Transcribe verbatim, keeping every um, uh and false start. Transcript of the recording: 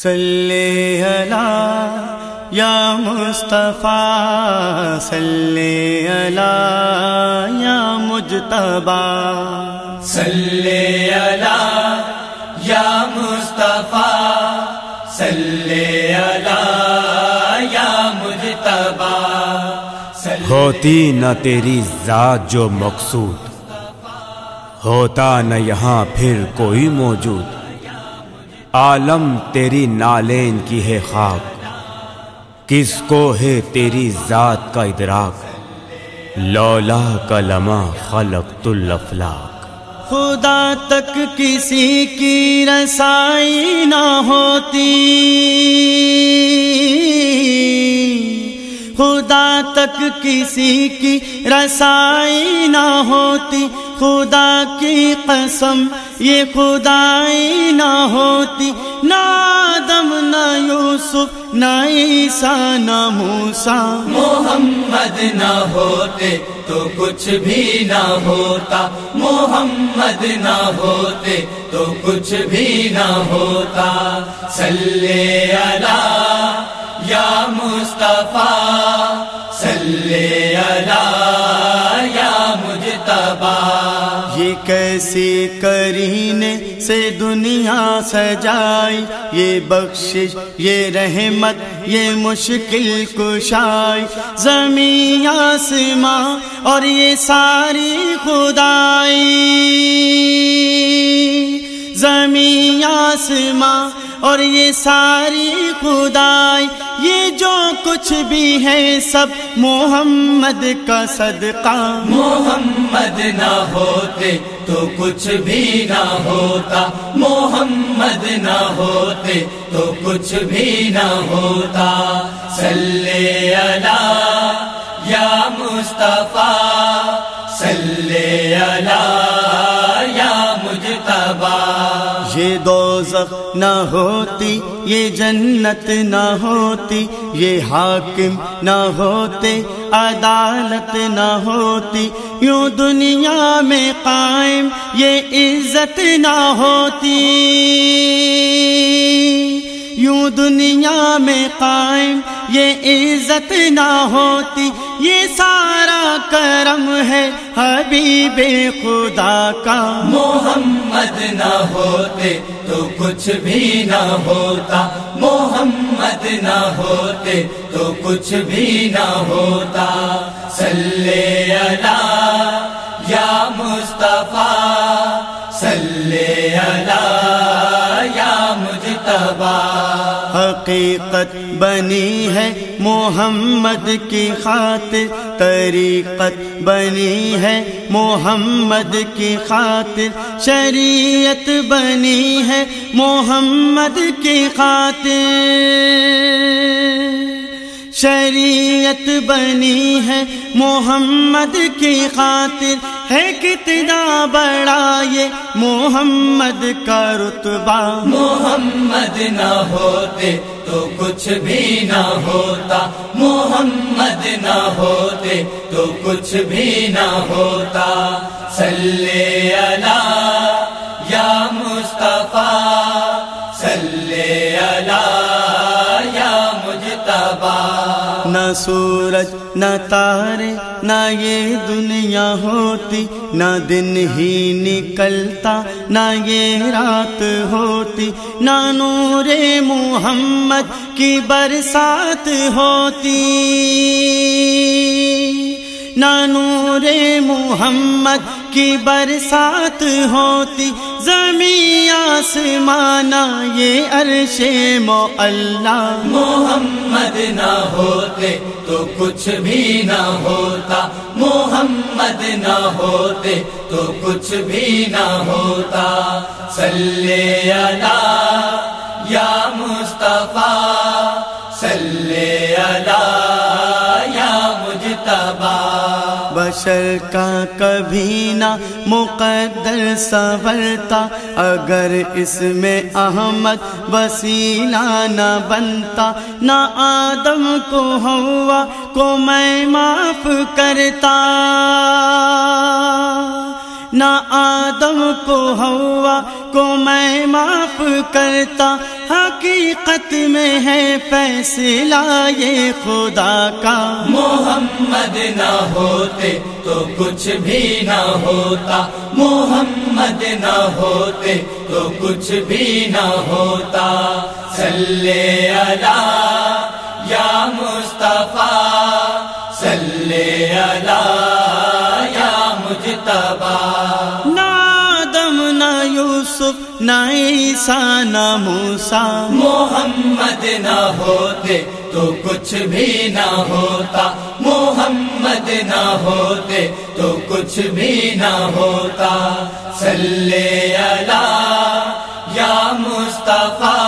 صلی علی یا مصطفیٰ، صلی علی یا مجتبی، صلی علی یا مصطفیٰ، صلی علی یا مجتبی۔ ہوتی نہ تیری ذات جو مقصود، ہوتا نہ یہاں پھر کوئی موجود، عالم تیری نالین کی ہے خاک، کس کو ہے تیری ذات کا ادراک، لولا کا لمح خلقت الافلاک۔ خدا تک کسی کی رسائی نہ ہوتی، خدا تک کسی کی رسائی نہ ہوتی، خدا کی قسم یہ خدائی نہ ہوتی، نہ آدم نہ یوسف نہ عیسیٰ نہ موسیٰ، محمد نہ ہوتے تو کچھ بھی نہ ہوتا، محمد نہ ہوتے تو کچھ بھی نہ ہوتا۔ صلی علی یا مصطفیٰ، صلی علی یا مجتبی۔ یہ کیسی کرینے سے دنیا سجائی، یہ بخشش یہ رحمت یہ مشکل کشائی، زمین آسماں اور یہ ساری خدائی، زمین آسماں اور یہ ساری خدائی، یہ جو کچھ بھی ہے سب محمد کا صدقہ، محمد نہ ہوتے تو کچھ بھی نہ ہوتا، محمد نہ ہوتے تو کچھ بھی نہ ہوتا۔ صلی علی یا مصطفیٰ، صلی علی یا مجتبی۔ یہ دوزخ نہ ہوتی یہ جنت نہ ہوتی، یہ حاکم نہ ہوتے عدالت نہ ہوتی، یوں دنیا میں قائم یہ عزت نہ ہوتی، یوں دنیا میں قائم یہ عزت نہ ہوتی، یہ سارا کرم ہے حبیب خدا کا، محمد نہ ہوتے تو کچھ بھی نہ ہوتا، محمد نہ ہوتے تو کچھ بھی نہ ہوتا۔ صلی علی یا مصطفیٰ، صلی علی یا مجتبی۔ حقیقت بنی ہے محمد کی خاطر، طریقت بنی ہے محمد کی خاطر، شریعت بنی ہے محمد کی خاطر، شریعت بنی ہے محمد کی خاطر، ہے کتنا بڑا یہ محمد کا رتبہ، محمد نہ ہوتے تو کچھ بھی نہ ہوتا، محمد نہ ہوتے تو کچھ بھی نہ ہوتا۔ صلی علی یا مصطفیٰ، صلی علی یا مجتبی۔ نہ سورج نہ تارے نہ یہ دنیا ہوتی، نہ دن ہی نکلتا نہ یہ رات ہوتی، نہ نور محمد کی برسات ہوتی، نہ نور محمد کی برسات ہوتی، زمین آسمان یہ عرش معلا، محمد نہ ہوتے تو کچھ بھی نہ ہوتا، محمد نہ ہوتے تو کچھ بھی نہ ہوتا۔ صلی علی یا مصطفیٰ، صلی علی یا مجتبی۔ بشر کا کبھی نہ مقدر سنورتا، اگر اس میں احمد وسیلہ نہ بنتا، نہ آدم کو ہوا کو میں معاف کرتا، نہ آدم کو ہوا کو میں معاف کرتا، حقیقت میں ہے فیصلہ یہ خدا کا۔ محمد نہ ہوتے تو کچھ بھی نہ ہوتا، محمد نہ ہوتے تو کچھ بھی نہ ہوتا۔ صلی علی یا مصطفیٰ، صلی علی یا مجتبیٰ۔ نہ آدم نہ یوسف نہ عیسیٰ نہ موسیٰ، محمد نہ ہوتے تو کچھ بھی نہ ہوتا، محمد نہ ہوتے تو کچھ بھی نہ ہوتا۔ صلی علی یا مصطفیٰ،